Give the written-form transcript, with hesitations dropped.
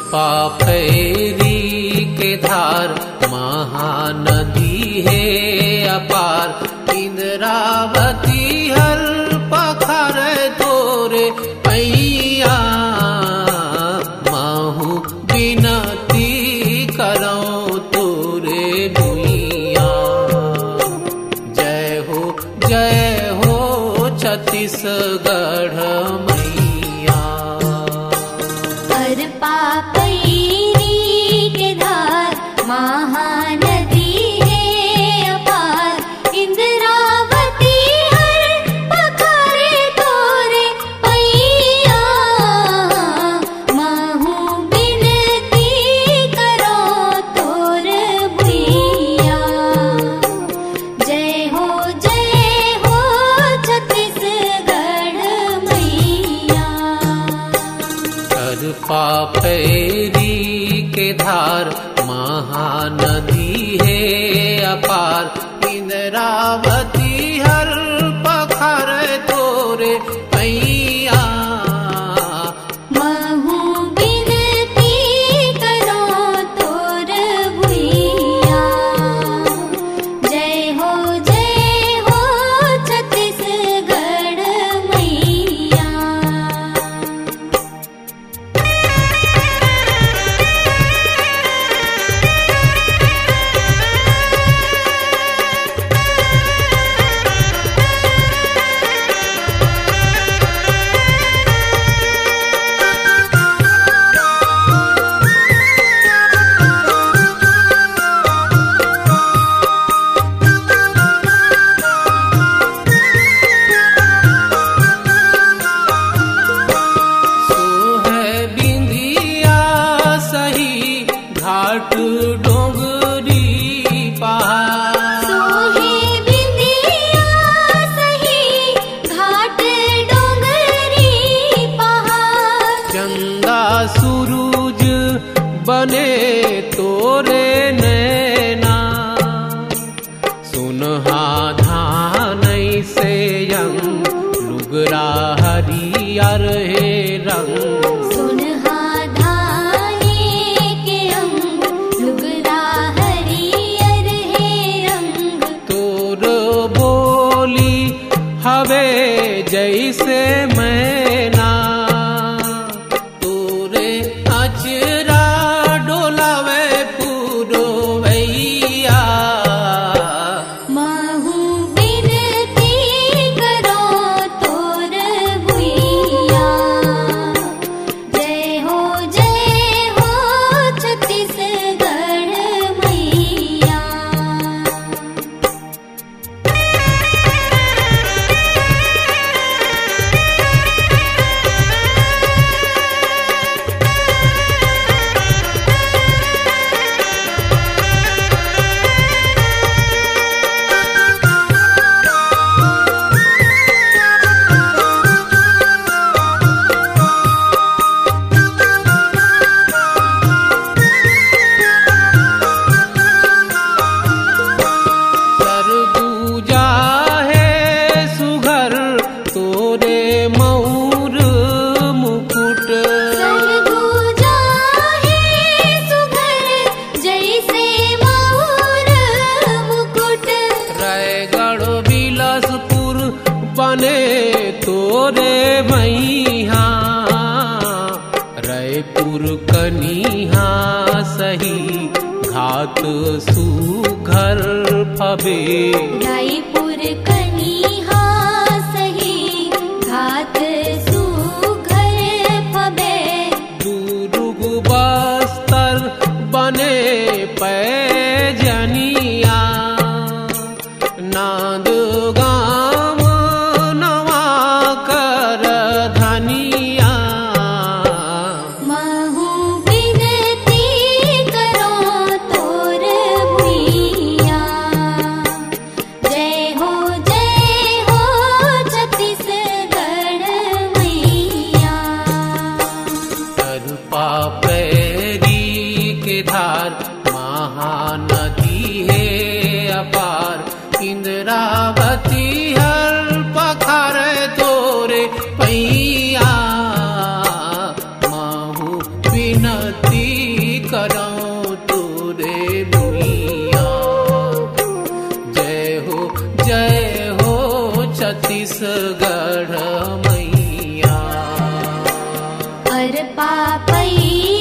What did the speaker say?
पापैरी के धार महानदी है अपार। इंद्रावती हर पखार तोरे पैया माहू विनती करो तोरे भुइया। जय हो छत्तीसगढ़ मैया। हर पापैरी के धार महानदी है अपार। इंद्रावती हर पखारे तोरे पैया माहू विनती करो तोर भुइया। जय हो छत्तीसगढ़ मैया। हर पापैरी के धार महानदी है अपार। इंद्रावती हर पखार तोरे पैया माहू विनती करो तोर भुइया। जय हो छत्तीसगढ़ मैया। घाट डोंगरी पहाड़। सोहे बिंदिया सही घाट डोंगरी पहाड़। चंदा सूरज बने तोरे नैना। सुनहा धान से यंग लुगरा हरियर है रंग। सुनहा धाने के अंग लुगरा हरियर है रंग। तोर बोली हवे जैसे मैना। तोरे अचरा डोलावे पुरवैया माहू विनती करो तोर भुइया। जय हो छत्तीसगढ़ मैया। सरगुजा है सुघर तोरे मऊर मुकुट। सरगुजा है सुघर जैसे मयूर मुकुट। रायगढ़ बिलासपुर बने तोरे मैया। रायपुर कनिहा सही घात सुघर फबे। रायपुर कनिहा सही घात सुघर फबे। दुर्ग बस्तर बने पैजनिया। नांद गाँव नवा कर धनिया। माहू विनती करो तोर भुइया। जय हो पर पापई